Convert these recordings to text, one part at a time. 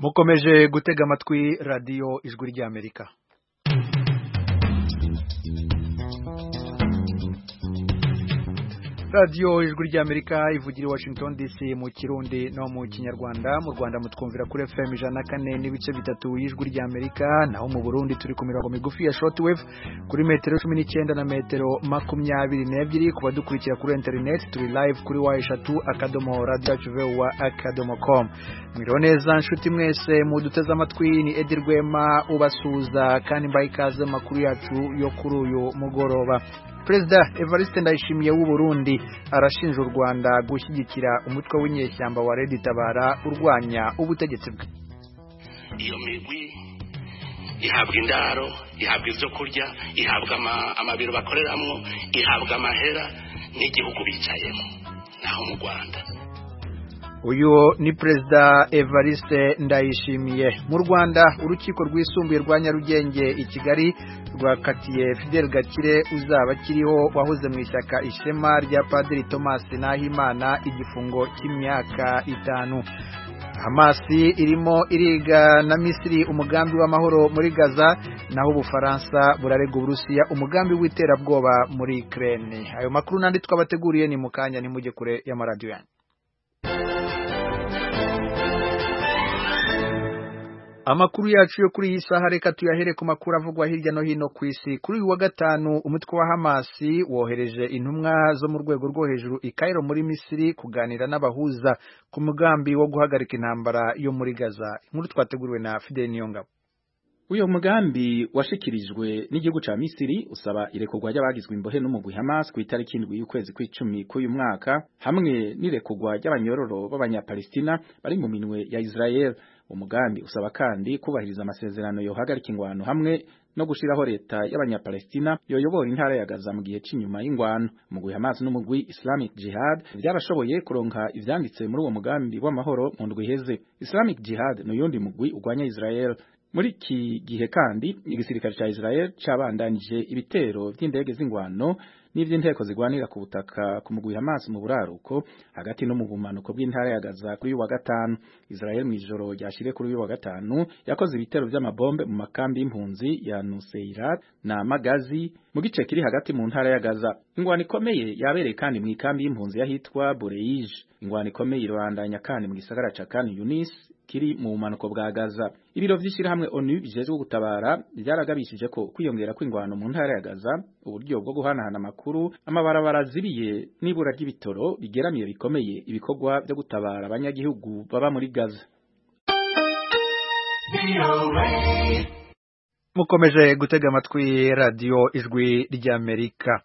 mukomeje gutega amatwi radiyo ijwi ry'Amerika. Radio ijwi ry'Amerika ivugira i Washington DC mu Kirundi no mu Kinyarwanda. Mu Rwanda mutwumvira kuri FM 104 n'ibice bitatu y'ijwi ry'Amerika, naho mu Burundi turi ku mirongo migufi ya shortwave kuri metero 19 na metero 22. Kuba dukurikira kuri internet turi live kuri wa@radio.com. Mwiriwe neza nshuti mwese muduteze amatwi, ni Edi Rwema ubasuza kandi mbaye ikaze makuru yacu yo kuri uyu mugoroba. Perezida Evariste Ndayishimiye w'u Burundi arashinja u Rwanda gushyigikira umutwe w'inyeshyamba wa Red Tabara urwanya ubutegetsi bwe. Iyo migwi ihabwa indaro, ihabwa ivyo kurya, ihabwa amabiro bakoreramwo, ihabwa amahera n'igihugu bicayemo naho mu Rwanda. Uyu ni Perezida Evariste Ndayishimiye. Mu Rwanda urukiko rwisumbuye rwa Nyarugenge i Kigali rwakatiye Fidel Gakire uzaba kiriho wahoze mu ishyaka Ishema rya Padiri Thomas Nahimana igifungo cy'imyaka 5. Hamas irimo iriga na Misiri umugambi w'amahoro muri Gaza, naho Ubufaransa burarega Uburusiya umugambi w'iterabwoba muri Ukraine. Ayo makuru nandi twabateguriye ni mukanya, nimujye kure ya radio yanyu. Amakuru yacu yo kuri iyi saha reka tuyahere ku makuru avugwa hirya no hino ku isi. Kuri uyu wa gatanu umutwe wa Hamas wohereje intumwa zo mu rwego rwo hejuru i Cairo muri Misiri kuganira n'abahuza ku mugambi wo guhagarika intambara yo muri Gaza. Inkuru twateguriwe na Fidel Niyongabo. Uyo mugambi washikirijwe n'igihugu ca Misiri usaba irekurwa ry'abagizwe imbohe n'umugwi Hamas ku itariki 7 y'ukwezi kw'icumi k'uyu mwaka, hamwe n'irekurwa ry'abanyororo b'abanyapalestina bari mu minwe ya Israel. Umugambi usaba kandi kubahiriza amasezerano yo hagarika ingwano hamwe no gushiraho leta y'abanyapalestina yoyobora intara ya Gaza mu gihe cy'inyuma y'ingwano. Umugwi Hamas n'umugwi Islamic Jihad byarashoboye kuronka ivyanditse muri uwo mugambi w'amahoro mu ndwi iheze. Islamic Jihad no yundi mugwi ugwanya Israel. Muri iki gihe kandi igisirikare ca Israel cabandanije ibitero by'indege z'ingwano n'ivy'inteko zigwanira ku butaka ku mugwi Hamas mu buraruko hagati no mu bumanuko bw'intara ya Gaza kuri wa gatanu. Israel mwijoro ryashire kuri wa gatanu yakoze ibitero by'amabombe mu makambi y'impunzi ya Nuseirat na Magazi mu gice kiri hagati mu ntara ya Gaza. Ingwano ikomeye yabereye kandi mu ikambi y'impunzi yahitwa Bureij. Ingwano ikomeye irandanya kandi mu gisagara ca Khan Yunis kiri mu bumanuko bwa Gaza. Ibiro vy'ishirahamwe ONU bijejwe gutabara byaragabishije ko kwiyongera kw'ingwano mu ntara ya Gaza, uburyo bwo guhanahana amakuru, amabarabara zibiye n'ibura ry'ibitoro bigeramiye bikomeye ibikorwa byo gutabara abanyagihugu baba muri Gaza. Mukomeje gutega amatwi radio ijwi ry'Amerika.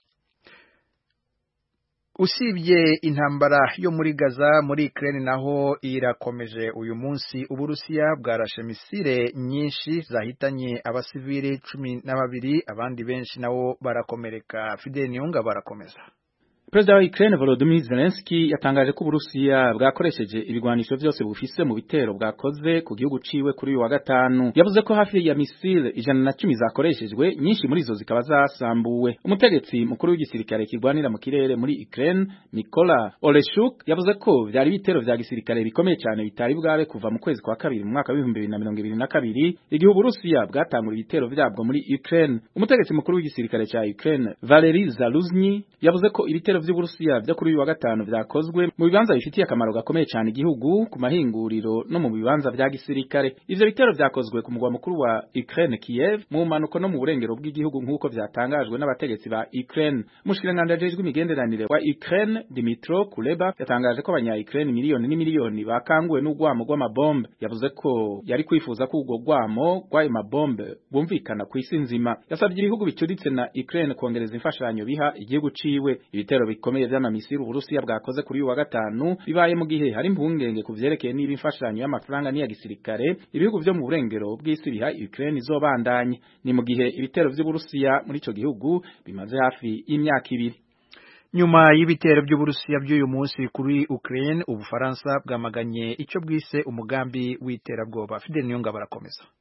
Usibye intambara yo muri Gaza, muri Ukraine naho irakomeje uyu munsi. Uburusiya bwarashe misile nyinshi zahitanye abasivile 12, abandi benshi nabo barakomereka. Fidel Niyonga barakomeza. Perezida wa Ukraine Volodymyr Zelensky yatangaje ko Uburusiya bwakoresheje ibigwanisho byose bufise mu bitero bwakoze ku gihugu ciwe kuri uyu wa gatanu. Yavuze ko hafi ya misile 110 zakoreshejwe, nyinshi muri zo zikaba zasambuwe. Umutegetsi mukuru w'igisirikare kirwanira mu kirere muri Ukraine Mykola Oleshuk yavuze ko byari bitero vya gisirikare bikomeye cyane bitari bwabe kuva mu kwezi kwa kabiri mu mwaka wa 2022 igihe Uburusiya bwatangura ibitero vyabwo muri Ukraine. Umutegetsi mukuru w'igisirikare ca Ukraine Valery Zaluzny yavuze ko ibitero vy'Uburusiya byo kuri uyu wa gatanu vyakozwe mu bibanza bifitiye akamaro gakomeye cyane igihugu, ku mahinguriro no mu bibanza vya gisirikare. Ivyo bitero vyakozwe ku mugwa mukuru wa Ukraine Kiev, mu manuko no mu burengero bw'igihugu nk'uko vyatangajwe n'abategetsi ba Ukraine. Umushikiranganje ajejwe imigenderanire wa Ukraine Dmytro Kuleba yatangaje ko abanya-Ukraine miliyoni n'imiliyoni bakanguwe n'ugwamo rw'amabombe. Yavuze ko yari kwifuza ko ubwo gwamo rw'ayo mabombe bumvikana ku isi nzima. Yasabye ibihugu bicuritse na Ukraine kongereza imfashanyo biha igihugu ciwe. Ibitero bikomeye vy'amamisiri Uburusiya bwakoze kuri uyu wa gatanu bibaye mu gihe hari impungenge ku vyerekeye niba imfashanyo y'amafaranga n'iya gisirikare ibihugu vyo mu burengero bw'isi biha Ukraine izobandanye. Ni mu gihe ibitero vy'Uburusiya muri ico gihugu bimaze hafi y'imyaka 2. Nyuma y'ibitero by'Uburusiya by'uyu munsi kuri Ukraine, Ubufaransa bwamaganye icyo bwise umugambi w'iterabwoba. Fidel Niyonga barakomeza.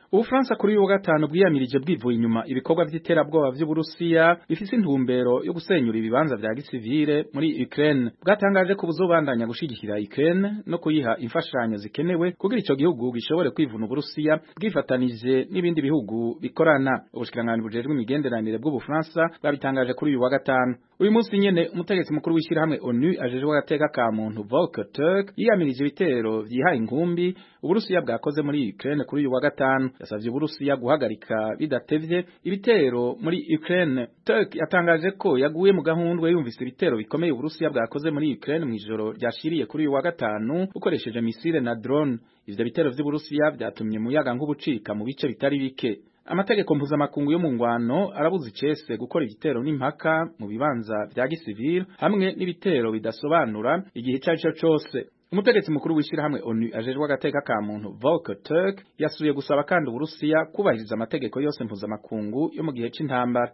Ubufaransa kuri uyu wa gatanu bwiyamirije bwivuye inyuma ibikorwa vy'iterabwoba vy'Uburusiya bifise intumbero yo gusenyura ibibanza vya gisivile muri Ukraine. Bwatangaje ko buzobandanya gushigikira Ukraine no kuyiha imfashanyo zikenewe kugira ico gihugu gishobore kwivuna Uburusiya bwifatanije n'ibindi bihugu bikorana. Ubushikiranganji bujejwe imigenderanire bw'Ubufaransa bwabitangaje kuri uyu wa gatanu. Uyu munsi nyene umutegetsi mukuru w'ishirahamwe ONU ajejwe agateka ka muntu Volker Turk yiyamirije ibitero vyihaye inkumbi Uburusiya bwakoze muri Ukraine kuri uyu wa gatanu. Yasavye Uburusiya guhagarika bidatevye ibitero muri Ukraine. Turk yatangaje ko yaguye mu gahundwe yumvise ibitero bikomeye Uburusiya bwakoze muri Ukraine mw'ijoro ryashiriye kuri uyu wa gatanu ukoresheje misile na drone. Ivyo bitero vy'Uburusiya vyatumye umuyaga nk'ubucika mu bice bitari bike. Amategeko mpuzamakungu yo mu ngwano arabuza icese gukora igitero n'impaka mu bibanza vya gisivile hamwe n'ibitero bidasobanura igihe cyaco cyose. Umutegetsi mukuru w'ishirahamwe ONU ajejwe agateka ka muntu Volker Turk yasubiye gusaba kandi Uburusiya kubahiriza amategeko yose mpuzamakungu yo mu gihe c'intambara.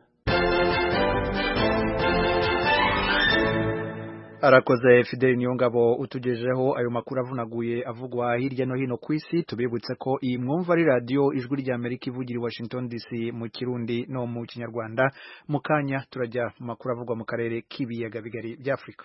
Arakoze Fidel Niyongabo utugejeho ayo makuru avunaguye avugwa hirya no hino kw'isi. Tubibutse ko iyi mwumva ari radio ijwi rya Amerika ivugira i Washington DC mu Kirundi no mu Kinyarwanda. Mukanya turajya mu makuru avugwa mu karere k'ibiyaga bigari bya Afrika.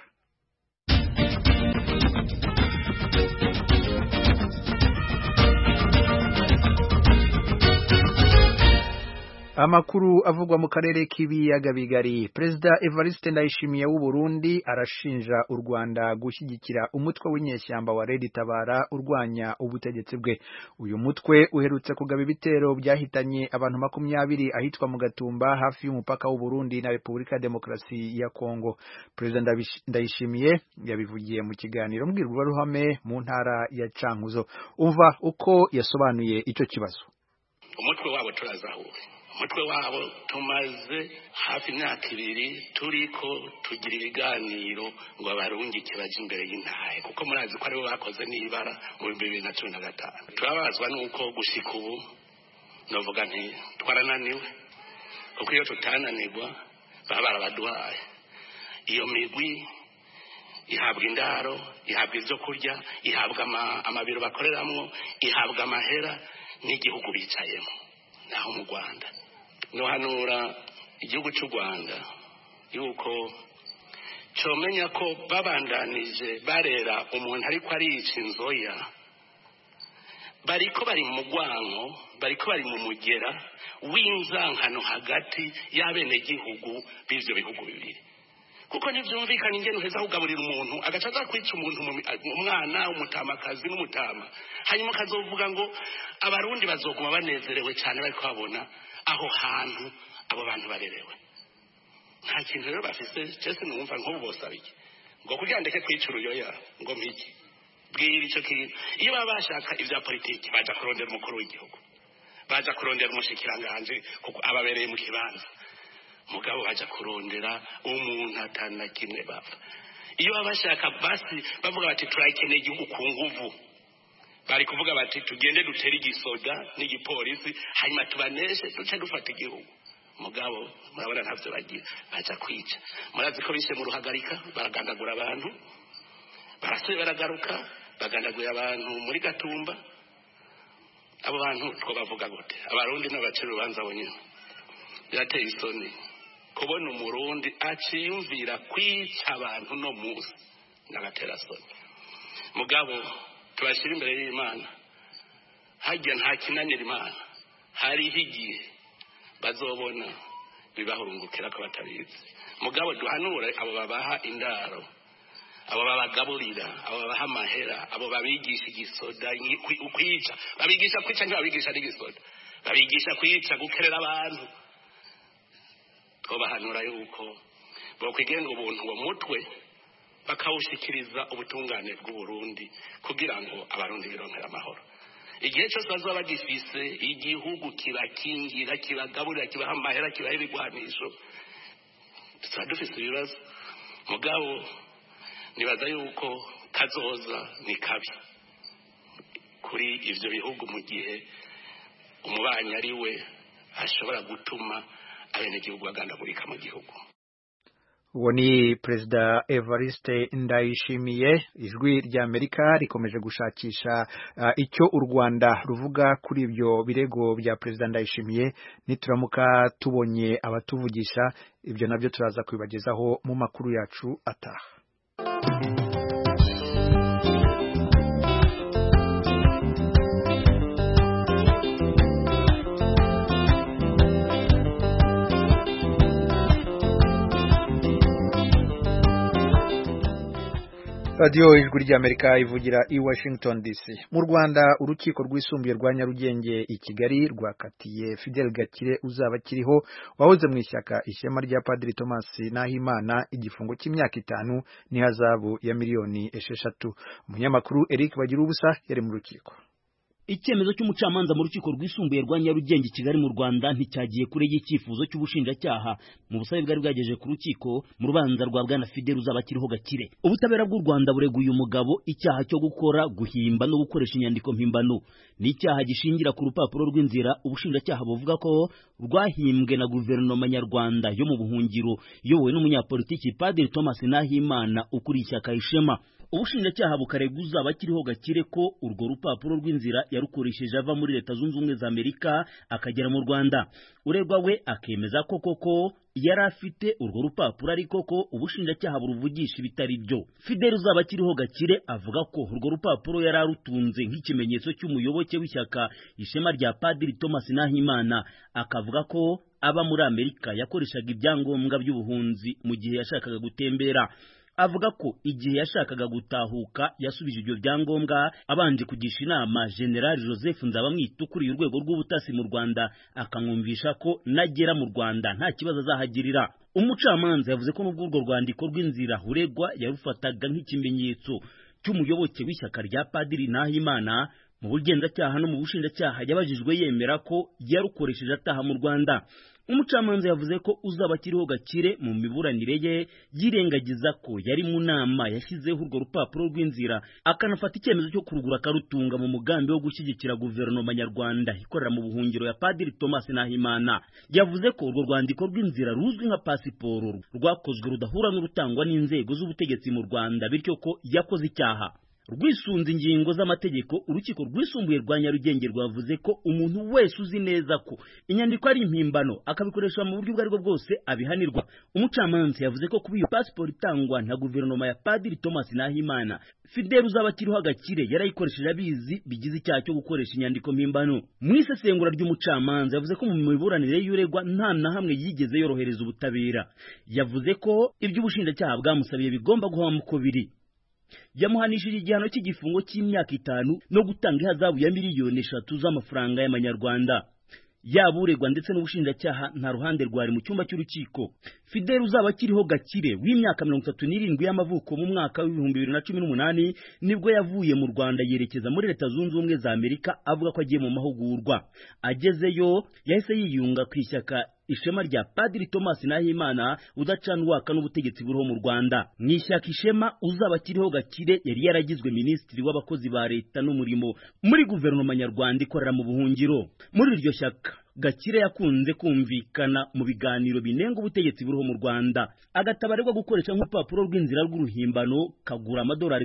Amakuru avugwa mu karere k'ibiyaga bigari. Perezida Evariste Ndayishimiye w'u Burundi arashinja u Rwanda gushyigikira umutwe w'inyeshyamba wa Red Tabara urwanya ubutegetsi bwe. Uyu mutwe uherutse kugaba ibitero byahitanye abantu 20 ahitwa mu Gatumba hafi y'umupaka w'u Burundi na Repubulika ya Demokarasi ya Kongo. Perezida Ndayishimiye yabivugiye mu kiganiro mbwirwaruhame mu ntara ya Cankuzo. Umva uko yasobanuye ico kibazo. Umutwe wabo turazahuye. Umutwe wabo tumaze hafi imyaka 2 turiko tugira ibiganiro ngo abarungike baje imbere y'intahe kuko murazi ko aribo bakoze n'ibara mu 2015. Turabazwa nuko gushika ubu novuga nti twarananiwe kuko iyo tutananirwa baba barabaduhaye. Iyo migwi ihabwa indaro, ihabwa ivyo kurya, ihabwa amabiro bakoreramwo, ihabwa amahera n'igihugu bicayemo. Naho mu Rwanda nohanura igihugu cy'u Rwanda yuko comenya ko babandanije barera umuntu ariko arica inzoya bariko bari mu Rwanko, bariko bari mu mugera w'inzankano hagati y'abene gihugu b'ivyo bihugu bibiri. Kuko ntivyumvikana ingene uheza kugaburira umuntu agacaza kwica umuntu umwana umutamakazi n'umutama hanyuma kazovuga ngo abarundi bazoguma banezerewe cyane bariko babona aho hantu abo bantu barerewe. Nta kintu rero bafise cyese numva nko bosabike ngo kugira ndeke kwica uruyoya ngo mpiki bwira ico kintu. Iyo babashaka ivya politiki baja kurondera umukuru w'igihugu, baja kurondera umushikiranganje kuko ababereye mu kibanza, mugabo baja kurondera umuntu atana kimwe bapfa. Iyo babashaka basi bavuga bati turakeneye igihugu ku nguvu, bari kuvuga bati tugende dutere igisoda n'igipolisi hanyuma tubaneshe duce dufata igihugu. Mugabo murabona ntavyo bagira, baja kwica. Murazi ko bishe mu Ruhagarika baragandagura abantu, barasuye baragaruka bagandagura abantu muri Gatumba. Abo bantu two bavuga gute? Abarundi n'abacira urubanza bonyine. Birateye isoni kubona umurundi aciyumvira kwica abantu no musi n'agatera soni. Mugabo tubashira imbere y'Imana, hajya nta kinanira Imana. Hari igihe bazobona bibahurungukira ko batabizi. Mugabo duhanure abo babaha indaro, abo babagaburira, abo babaha amahera, abo babigisha igisoda kwica, babigisha kwica ntibabigisha n'igisoda, babigisha kwica gukerera abantu. Bahanura yuko bokwigenga ubuntu uwo mutwe bakawushikiriza ubutungane bw'u Burundi kugira ngo abarundi bironkera amahoro. Igihe cyose bazoba bagifise igihugu kibakingira, kibagaburira, kibaha amahera, kibaha ibigwanisho, tuba dufise ibibazo. Mugabo nibaza yuko kazoza ni kabi kuri ivyo bihugu mu gihe umubanyi ari we ashobora gutuma abenegihugu bagandagurika mu gihugu. uwo ni Perezida Evariste Ndayishimiye. Ijwi rya Amerika rikomeje gushakisha icyo u Rwanda ruvuga kuri ibyo birego bya Perezida Ndayishimiye. Nituramuka tubonye abatuvugisha, ibyo nabyo turaza kubibagezaho mu makuru yacu ataha. Radio Ijwi rya Amerika ivugira i Washington DC. Mu Rwanda urukiko rwisumbuye rwa Nyarugenge i Kigali rwakatiye Fidel Gakire uzaba kiriho wahoze mu ishyaka Ishema rya Padiri Thomas Nahimana igifungo cy'imyaka 5 n'ihazabu ya miliyoni 6. Umunyamakuru Eric Bagira ubusa yari mu rukiko. Icyemezo cy'umucamanza mu rukiko rwisumbuye rwa Nyarugenge Kigali mu Rwanda nticyagiye kure y'icyifuzo cy'ubushinjacyaha mu busabe bwari bwagejeje ku rukiko mu rubanza rwa Bwana Fidel uzaba kiriho Gakire. Ubutabera bw'u Rwanda bureguye umugabo icyaha cyo gukora, guhimba no gukoresha inyandiko mpimbano. Ni icyaha gishingira ku rupapuro rw'inzira ubushinjacyaha buvuga ko rwahimbwe na guverinoma nyarwanda yo mu buhungiro yowe n'umunyapolitiki Padiri Thomas Nahimana ukuriye ishyaka Ishema. Ubushinjacyaha bukarega uzaba kiriho Gakire ko urwo rupapuro rw'inzira yarukoresheje ava muri Leta Zunze Ubumwe za Amerika akagera mu Rwanda. Uregwa we akemeza ko koko yari afite urwo rupapuro ariko ko ubushinjacyaha buruvugisha ibitari byo. Fidel uzaba kiriho Gakire avuga ko urwo rupapuro yari arutunze nk'ikimenyetso cy'umuyoboke w'ishyaka Ishema rya Padiri Thomas Nahimana, akavuga ko aba muri Amerika yakoreshaga ibyangombwa by'ubuhunzi mu gihe yashakaga gutembera. Avuga ko igihe yashakaga gutahuka yasubije ibyo byangombwa abanje kugisha inama General Joseph Nzabamwita ukuriye urwego rw'ubutasi mu Rwanda, akamwumvisha ko nagera mu Rwanda nta kibazo azahagirira. Umucamanza yavuze ko n'ubwo urwo rwandiko rw'inzira uregwa yarufataga nk'ikimenyetso cy'umuyoboke w'ishyaka rya Padiri Nahimana, mu bugenzacyaha no mu bushinjacyaha yabajijwe yemera ko yarukoresheje ataha mu Rwanda. Umucamanza yavuze ko uzaba kiriho Gakire mu miburanire ye yirengagiza ko yari mu nama yashyizeho urwo rupapuro rw'inzira, akanafata icyemezo cyo kurugura akarutunga mu mugambi wo gushyigikira guverinoma nyarwanda ikorera mu buhungiro ya Padiri Thomas Nahimana. Yavuze ko urwo rwandiko rw'inzira ruzwi nka pasiporo rwakozwe rudahura n'urutangwa n'inzego z'ubutegetsi mu Rwanda, bityo ko yakoze icyaha. Rwisunze ingingo z'amategeko, urukiko rwisumbuye rwa Nyarugenge rwavuze ko umuntu wese uzi neza ko inyandiko ari impimbano akabikoresha mu buryo bwari bwo bwose abihanirwa. Umucamanza yavuze ko kuba iyo pasiporo itangwa na guverinoma ya Padiri Thomas Nahimana, Fidel uzaba kiriho Gakire yarayikoresheje abizi bigize icyaha cyo gukoresha inyandiko mpimbano. Mu isesengura ry'umucamanza yavuze ko mu miburanire y'uregwa nta na hamwe yigeze yorohereza ubutabera. Yavuze ko iby'ubushinjacyaha bwamusabiye bigomba guhama uko biri. Yamuhanishije igihano cy'igifungo cy'imyaka 5 no gutanga ihazabu ya miliyoni 3 z'amafaranga y'amanyarwanda. Yaburegwa ndetse n'ubushinjacyaha nta ruhande rwari mu cyumba cy'urukiko. Fidel uzaba kiriho Gakire w'imyaka 37 y'amavuko mu mwaka wa 2018 nibwo yavuye mu Rwanda yerekeza muri Leta Zunze Ubumwe za Amerika avuga ko agiye mu mahugurwa. Agezeyo yahise yiyunga ku ishyaka Ishema rya Padiri Thomas Nahimana udacanwaka n'ubutegetsi buriho mu Rwanda. Mu ishyaka Ishema uzaba kiriho Gakire yari yaragizwe minisitiri w'abakozi ba leta n'umurimo muri guverinoma nyarwanda ikorera mu buhungiro. Muri iryo shyaka Gakire yakunze kumvikana mu biganiro binenga ubutegetsi buriho mu Rwanda, agatabarirwa gukoresha nk'urupapuro rw'inzira rw'uruhimbano kagura amadolari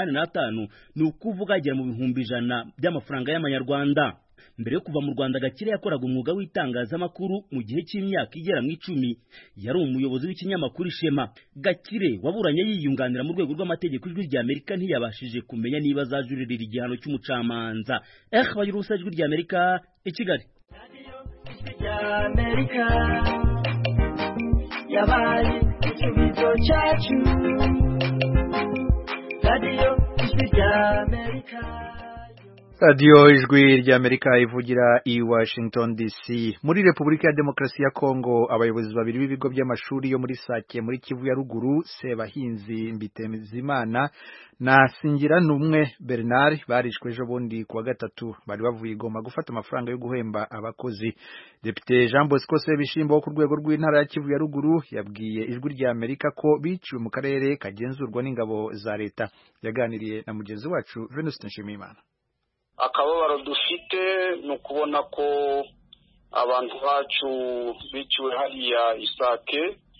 85, ni ukuvuga agera mu bihumbi 100 by'amafaranga y'amanyarwanda. Mbere yo kuva mu Rwanda Gakire yakoraga umwuga w'itangazamakuru mu gihe cy'imyaka igera mu 10. Yari umuyobozi w'ikinyamakuru Ishema. Gakire waburanye yiyunganira mu rwego rw'amategeko Ijwi rya Amerika ntiyabashije kumenya niba azajuririra igihano cy'umucamanza. Bagira ubusa Ijwi rya Amerika i Kigali. Yabaye ikibizo cyacu Radio Ijwi rya Amerika. Radio Ijwi rya Amerika ivugira i Washington DC. Muri Repubulika ya Demokarasi ya Kongo, abayobozi babiri b'ibigo by'amashuri yo muri Sake muri Kivu ya ruguru, Sebahinzi Mbitemizimana na Singiranumwe Bernard barishwe ejo bundi kuwa gatatu. Bari bavuye i Goma gufata amafaranga yo guhemba abakozi. Depite Jean Bosco Sebishimbo ku rwego rw'intara ya Kivu ya ruguru yabwiye Ijwi rya Amerika ko biciwe mu karere kagenzurwa n'ingabo za leta. Yaganiriye na mugenzi wacu Venuste Nshimiyimana. Akababaro dufite no kubona ko abantu bacu biciwe hariya Isake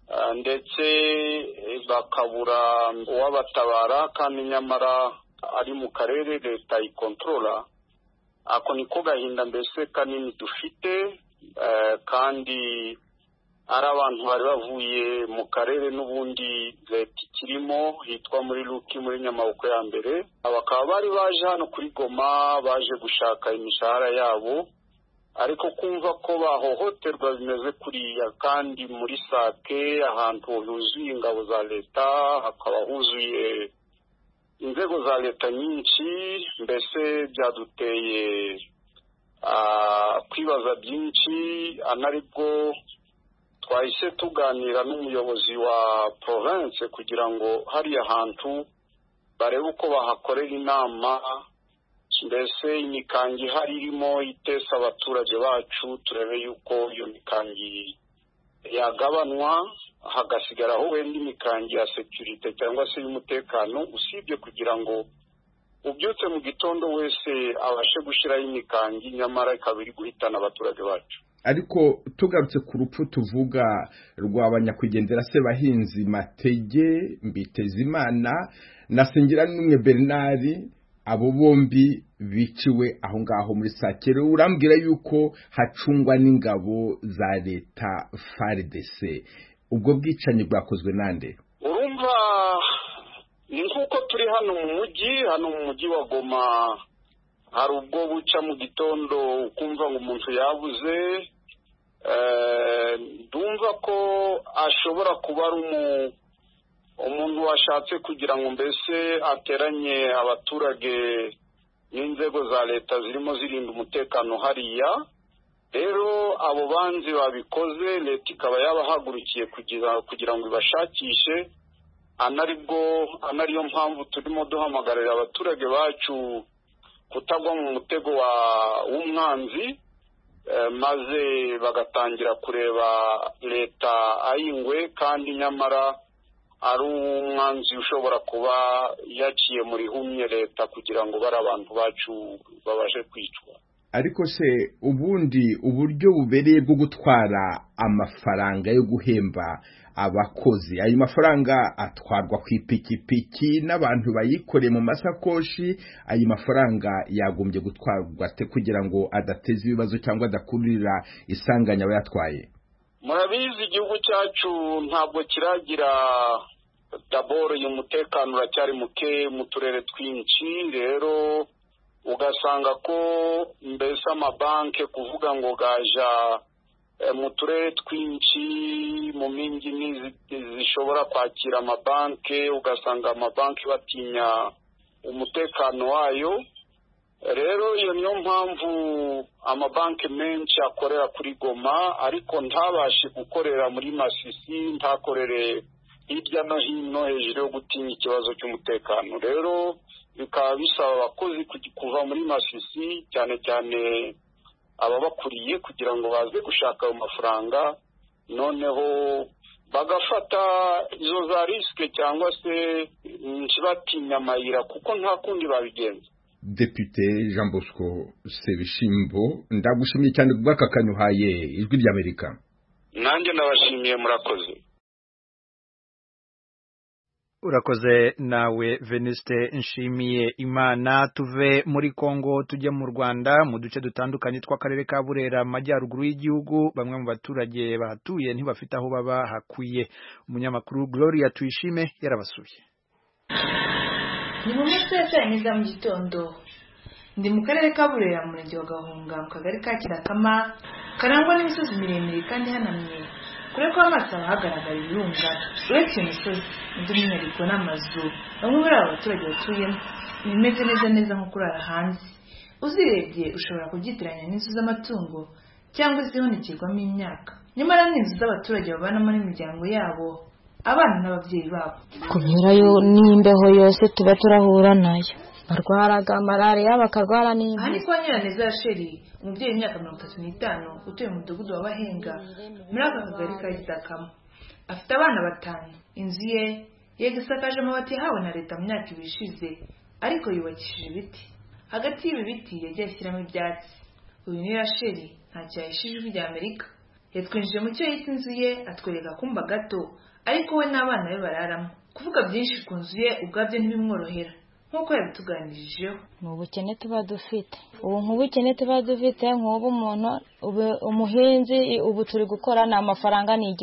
ndetse bakabura uwabatabara kandi nyamara ari mu karere leta ikontrola. Ako niko gahinda mbese kanini dufite, kandi ari abantu bari bavuye mu karere n'ubundi leta ikirimo hitwa muri Luki muri Nyamaboko ya mbere, bakaba bari baje hano kuri Goma baje gushaka imishahara yabo, ariko kumva ko bahohoterwa bimeze kuriya, kandi muri Sake ahantu huzuye ingabo za leta, hakaba huzuye inzego za leta nyinshi, mbese byaduteye kwibaza byinshi. Anaribwo twahise tuganira n'umuyobozi wa province kugira ngo hariya hantu barebe uko bahakorera inama, mbese imikangi hari irimo itesa abaturage bacu, turebe yuko iyo mikangi yagabanwa hagasigaraho wenda imikangi ya security cyangwa se y'umutekano, usibye kugira ngo ubyutse mu gitondo wese abashe gushyiraho imikangi, nyamara ikaba iri guhitana abaturage bacu. Ariko tugarutse ku rupfu tuvuga rw'abanyakwigendera Sebahinzi Matege Mbitezimana na Sengiranumwe Bernard, abo bombi biciwe aho ngaho muri Sakero, urambwira yuko hacungwa n'ingabo za leta FARDC. Ubwo bwicanyi bwakozwe nande? Urumva ni nkuko turi hano mu mujyi wa Goma, hari ubwo buca mu gitondo ukumva ngo umuntu yabuze. Ndumva ko ashobora kuba ari umuntu washatse kugira ngo mbese ateranye abaturage n'inzego za leta zirimo zirinda umutekano hariya. Rero abo banzi babikoze, leta ikaba yabahagurukiye kugira ngo ibashakishe. Anariyo mpamvu turimo duhamagarira abaturage bacu kutagwa mu mutego w'umwanzi, maze bagatangira kureba leta ayingwe, kandi nyamara ari umwanzi ushobora kuba yaciye muri humye leta kugira ngo bari abantu bacu babashe kwicwa. Ariko se ubundi uburyo bubereye bwo gutwara amafaranga yo guhemba abakozi, ayo mafaranga atwarwa ku ipikipiki n'abantu bayikoreye mu masakoshi, ayo mafaranga yagombye gutwarwa te kugira ngo adateza ibibazo cyangwa adakurira isanganya abayatwaye? Murabizi igihugu cyacu ntabwo kiragira daboro y'umutekano uracyari muke mu turere twinshi. Rero ugasanga ko mbese amabanki kuvuga ngo gaja mu turere twinshi mu mingi zishobora kwakira amabanki, ugasanga amabanki batinya umutekano wayo. Rero iyo niyo mpamvu amabanki menshi akorera kuri Goma, ariko ntabashe gukorera muri Masisi, ntakorere hirya no hino hejuru yo gutinya ikibazo cy'umutekano. Rero bikaba bisaba abakozi kuva muri Masisi, cyane cyane ababakuriye, kugira ngo baze gushaka ayo mafaranga, noneho bagafata izo za risike cyangwa se ntibatinya amayira, kuko nta kundi babigenza. Depute Jean Bosco Sebishimbo, ndagushimiye cyane kubw'aka kanyuhaye Ijwi ry'Amerika. Nanjye nabashimiye, murakoze. Urakoze nawe Venuste Nshimiye Imana. Tuve muri Kongo tujye mu Rwanda, mu duce dutandukanye tw'akarere ka Burera amajyaruguru y'igihugu. Bamwe mu baturage bahatuye ntibafite aho baba hakwiye. Umunyamakuru Gloria Tuyishime yarabasuye. Ni mu masaha ya neza mu gitondo, ndi mu karere ka Burera mu murenge wa Gahunga mu kagari ka Kirakama, karangwa n'imisozi miremire kandi hanamye. Kure kwa amaso hagaragara ibirunga, uretse imisozi by'umwihariko n'amazu bamwe muri abo baturage batuyemo bimeze neza nko kurara hanze. Uzirebye ushobora kubyitiranya n'inzu z'amatungo cyangwa izihunekirwamo imyaka, nyamara ni inzu z'abaturage babanamo n'imiryango yabo, abana n'ababyeyi babo. Kubera yo n'imbeho yose tuba turahura nayo, barwaraga malariya bakarwara n'imbeho. Aha ni kwa Nyiraneza Sheri, umubyeyi w'imyaka 35 utuye mu mudugudu wa Bahenga muri aka kagari ka Kirakama. Afite abana 5. Inzu ye yegisakaje amabati yahawe na leta mu myaka ibishize, ariko yubakishije ibiti. Hagati y'ibi biti yagiye ashyiramo ibyatsi. Uyu ni Rasheli ntacyo yahishije Ijwi ry'Amerika. yatwinjije mu cyo yita inzu ye atwereka akumba gato ariko we n'abana be bararamo. Kuvuga byinshi ku nzu ye ubwabyo ntibimworohera nk'uko yabituganirijeho. Mu bukene tuba dufite nk'ubukene tuba dufite nk'ubu umuntu umuhinzi ubu turi gukora ni amafaranga ni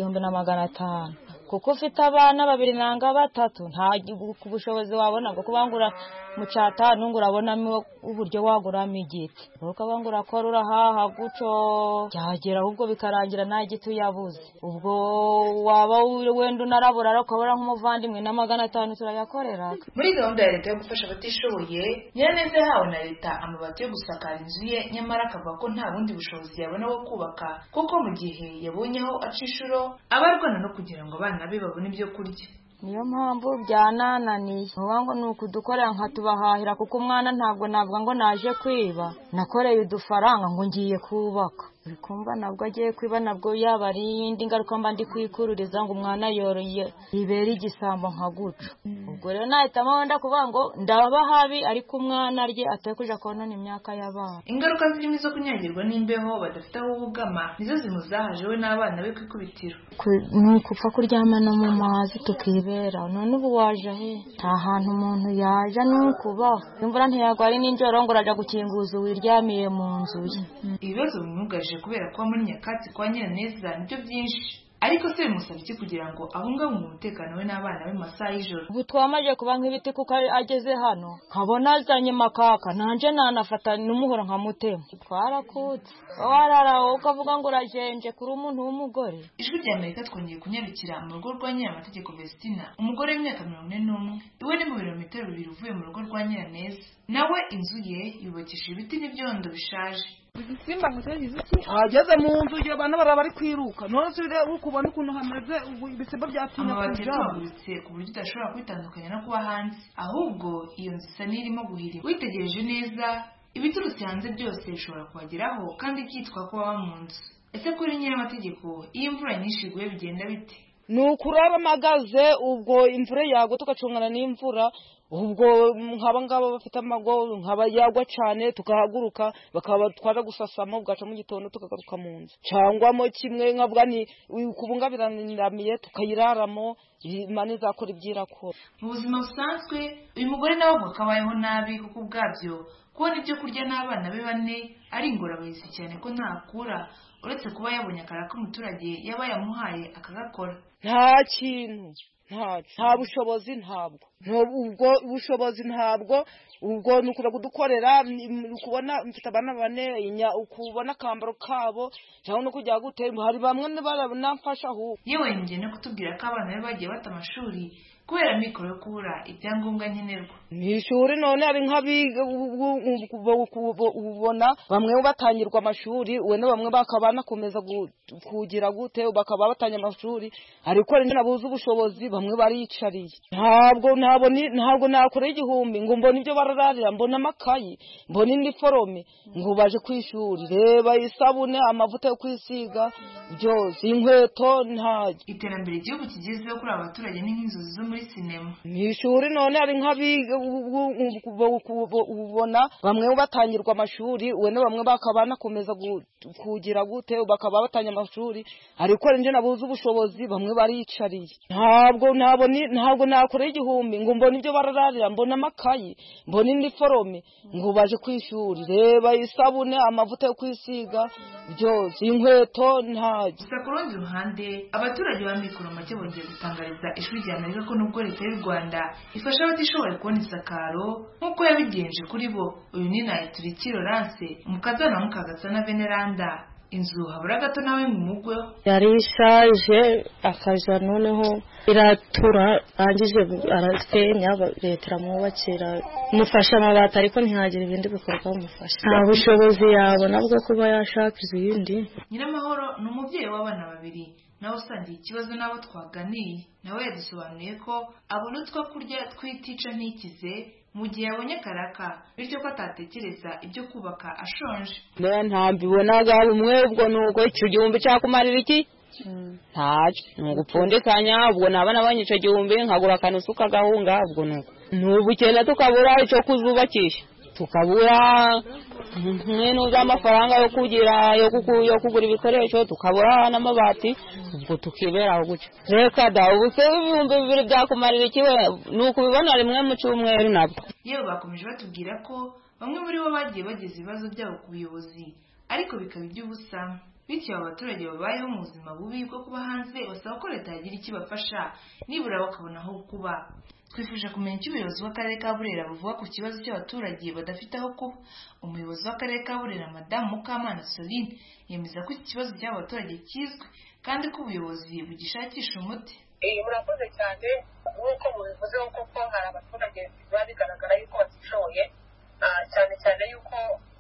1,500 kuko ufite abana 2 nanga 3 nta ubushobozi wabona bwo kubangura mu cyata nungura abonamo uburyo waguramo igiti ukabangura ko rurahaha guco cyagera ahubwo bikarangira nta giti yabuze ubwo waba wenda unarabura arokobora nk'umuvandimwe na 500 turayakorera. Muri gahunda ya leta yo gufasha abatishoboye Nyiraneza yahawe na leta amabati yo gusakara inzu ye nyamara akavuga ko nta bundi bushobozi yabona bwo kubaka kuko mu gihe yabonyeho acishuro abarwana no kugira ngo abana be babone ibyo kurya. Niyo mpamvu byanananiye ngo nukudukorera nkatubahahira kuko umwana ntabwo navuga ngo naje kwiba nakoreye udufaranga ngo ngiye kubaka bikumva nabwo agiye kwiba nabwo yaba ari indi ngaruka mba ndi kwikururiza ngo umwana yoroye ibera igisambo nka guca. Ubwo rero nahitamo wenda kuvuga ngo ndaba habi ariko umwana arye atakuja konona imyaka y'abana. Ingaruka zirimo zo kunyagirwa n'imbeho badafite aho bugama nizo zimuzahaje we n'abana be kwikubitiro. Nukupfa kuryama no mu mazi tukibera none ubu waje he nta hantu umuntu yaje nukubaho imvura ntiyagwari n'injoro ngo uraja gukinguza wiryamiye mu nzu ye. Ibibazo bimugaje kubera ko muri Nyakatsi kwa Nyiraneza nibyo byinshi ariko se bimusaba iki kugira ngo abungabunge umutekano we n'abana be masaha y'ijoro. Ubu twamaje kuba nk'ibiti kuko ageze hano nkabona azanye makaka nanje nanafata n'umuhoro nkamutema twarakutse warara ukavuga ngo urajenje kuri umuntu w'umugore. Ijwi rya Amerika twongeye kunyarukira mu rugo rwa Nyiramategeko Vestina umugore w'imyaka 41 iwe ni mu birometero 2 uvuye mu rugo rwa Nyiraneza nawe inzu ye yubakishije ibiti n'ibyondo bishaje. Igisimba nk'icyo ageze mu nzu ye bana bari kwiruka none sire ukubona ukuntu hameze ibisimba byatinye kujaguritse ku buryo udashobora kwitandukanya no kuba hanze ahubwo iyo nzu isa n'irimo guhirima. Witegereje neza ibiturutse hanze byose bishobora kuhageraho kandi byitwa ko baba mu nzu. Ese kuri Nyiramategeko iyo imvura nyinshi iguye bigenda bite? Nukuraba magaze ubwo imvura yagwa tukacungana n'imvura ubwo nkaba ngaba bafite amago nkaba yagwa cyane tukahaguruka bakaba twaje gusasama ugaca mu gitondo tukagaruka mu nzu cyangwa mo kimwe nkavuga ni kubungabiraniramiye tukayiraramo imana izakora ibyirakora. Mu buzima busanzwe uyu mugore nawe akabayeho nabi kuko ubwabyo kubona ibyo kurya n'abana be 4 ari ingorabahizi cyane ko ntakura uretse kuba yabonye akara k'umuturage yaba yamuhaye akagakora. Nta kintu nta bushobozi ntabwo ubwo bushobozi ntabwo ubwo nukura kudukorera ukubona mfite abana 4 ukubona kambaro kabo cyangwa no kujya gute hari bamwe baranamfasha aho yewe ngiye no kutubwira ko abana be bagiye bata amashuri kubera mikoro yo kubura ibyangombwa nkenerwa. Mwishuri none ari nkabiga ubona bamwe batangirwa amashuri we no bamwe bakabana komeza kugira gute bakaba batanya amashuri ariko rero nabuze ubushobozi bamwe baricariye ntabwo nakora igihumbi ngo mbona ibyo barararira mbona amakayi mbona iniforome ngo baje kwishuri reba isabune amavuta yo kwisiga byose inkweto nta iterambere igihugu kigezeho kuri abaturage ni nk'inzozi zo muri sinema. Mwishuri none ari nkabiga ubona bamwe batangirwa amashuri we no bamwe bakabana komeza kugira gute bakaba batanya amashuri ariko rero nabuze ubushobozi bamwe baricariye ntabwo nakora igihumbi ngo mbona ibyo barararira mbona amakayi mbona iniforome ngo baje kwishuri reba isabune amavuta yo kwisiga byose inkweto nta. Gusa ku rundi ruhande abaturage ba mikoro make bongeye gutangariza Ijwi rya Amerika ko nubwo leta y'u Rwanda ifasha abatishoboye kubona isakaro nk'uko yabigenje kuri bo uyu ni Nayituriki Laurence umukazana wa Mukagasana Veneranda inzu habura gato nawe mumugwe yari ishaje akaja noneho iratura angije arasenya leta iramwubakira mufasha amabati ariko ntihagira ibindi bikorwa mufasha nta bushobozi yabona bwo kuba yashaka izindi. Nyiramahoro ni umubyeyi w'abana 2 nawe usangiye ikibazo n'abo twaganiye nawe yadusobanuye ko abona utwo kurya twitica ntikize mu gihe yabonye karaka bityo ko atatekereza ibyo kubaka ashonje. Ntambibonaga umwe ubwo nuko icyo gihumbi cyakumarira iki ntacyo ngupfundikanya ubwo nabana banye icyo gihumbi nkagura akanusu k'agahunga ubwo nuko n'ubukene tukabura icyo kuzubakisha tukabura nk'ino z'amafaranga yo kugura ibikoresho, tukabura n'amabati, ubwo tukiberaho gutyo. Reka da ubu se ibihumbi 2 byakumarira ikiwe ni ukubibona rimwe mu cyumweru nabwo. Yewe bakomeje batubwira ko bamwe muri bo bagiye bageza ibibazo byabo ku buyobozi ariko bikaba iby'ubusa, bityo abaturage babayeho mu buzima bubi bwo kuba hanze basaba ko leta yagira ikibafasha nibura bakabona aho kuba. Twifuje kumenya icyo ubuyobozi bw'akarere ka Burera buvuga ku kibazo cy'abaturage badafite aho kuba. Umuyobozi w'akarere ka Burera Madamu Mukamana Soline yemeza ko iki kibazo cy'abaturage kizwi kandi ko ubuyobozi bugishakisha umuti. Murakoze cyane nk'uko mubivuze kuko hari abaturage biba bigaragara yuko batishoboye, cyane cyane yuko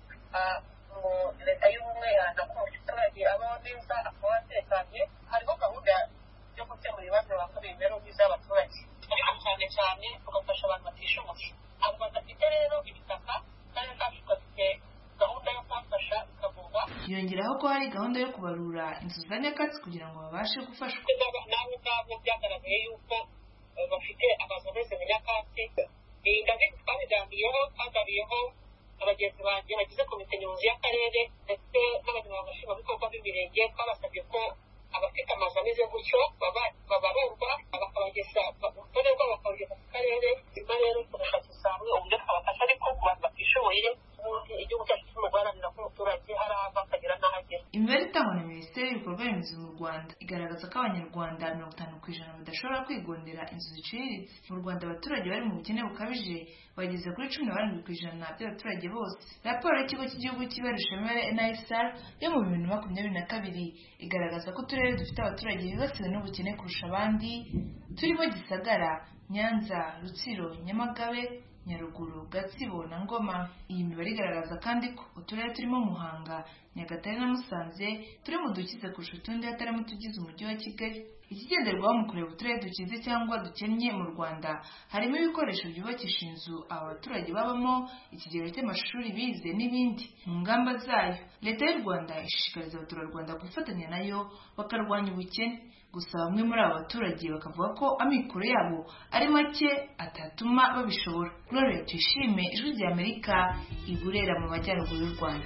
leta y'ubumwe yanako umuturage abaho neza akaba atekanye. Hariho gahunda yo gukemura ibibazo bakoreye imibereho myiza y'abaturage, ariko cyane cyane tugafasha abantu batishoboye. Abo badafite rero ibitaka kandi kacu gafite gahunda yo kubafasha bikavurwa. Yongeraho ko hari gahunda yo kubarura inzu za nyakatsi kugira ngo babashe gufashwa. Nabo ngabo byagaragaye yuko bafite amazu ameze nka nyakatsi. Twabiganiriyeho abagenzi banjye bagize komite nyobozi y'akarere ndetse n'abanyamabanga nshingwabikorwa b'imirenge. Twabasabye ko abafite amazu ameze gutyo babarurwa bakabageza urutonde rwabo bakabageza ku karere. Nyuma rero tugashakisha hamwe uburyo twabafasha, ariko ku bantu batishoboye ubundi igihugu cyacu kirimo guharanira ko umuturage hari aho akagera n'ahagera. Imibare itangwa na Minisiteri y'Ibikorwa Remezo mu Rwanda igaragaza ko Abanyarwanda 50% badashobora kwigondera inzu ziciriritse. Mu Rwanda abaturage bari mu bukene bukabije bageze kuri 17% by'abaturage bose. Raporo y'ikigo cy'igihugu cy'ibarurishamibare NISR yo mu 2022 igaragaza ko uturere dufite abaturage bibasiwe n'ubukene kurusha abandi turimo Gisagara, Nyanza, Rutsiro, Nyamagabe, Nyaruguru, Gatsibo na Ngoma. Iyi mibare igaragaza kandi ko uturere turimo Muhanga, Nyagatare na Musanze turi mu dukize kurusha utundi hatarimo tugize umujyi wa Kigali. Ikigenderwaho mu kureba uturere dukize cyangwa dukennye mu Rwanda harimo ibikoresho byubakisha inzu abaturage babamo, ikigero cy'amashuri bize n'ibindi. Mu ngamba zayo leta y'u Rwanda ishishikariza abaturarwanda gufatanya nayo bakarwanya ubukene. Gusa bamwe muri aba baturage bakavuga ko amikoro yabo ari make atatuma babishobora. Gloria Tuyishime, Ijwi ry'Amerika, i Burera mu majyaruguru y'u Rwanda.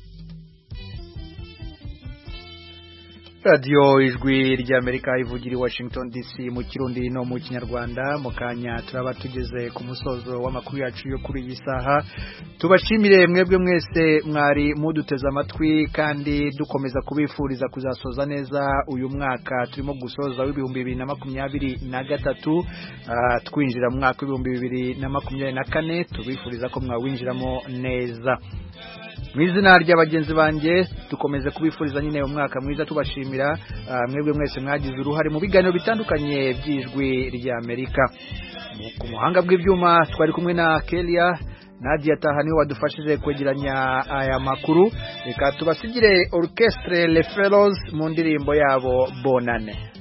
Radio Ijwi ry'Amerika ivugira i Washington DC mu Kirundi no mu Kinyarwanda. Mu kanya turaba tugeze ku musozo w'amakuru yacu yo kuri iyi saha. Tubashimire mwebwe mwese mwari muduteza amatwi kandi dukomeza kubifuriza kuzasoza neza uyu mwaka turimo gusoza w'2023 twinjira mu mwaka w'2024 tubifuriza ko mwawinjiramo neza. Mwizina ry'abagenzi banjye dukomeze kubifuriza nyine umwaka mwiza, tubashimira mwebwe mwese mwagize uruhare mu biganiro bitandukanye by'Ijwi ry'Amerika. Ku muhanga bw'ibyuma twari kumwe na Kelia, Nadia Tahani wadufashije kwegeranya aya makuru. Reka tubasigire Orchestre Les Fellows mu ndirimbo yabo Bonane.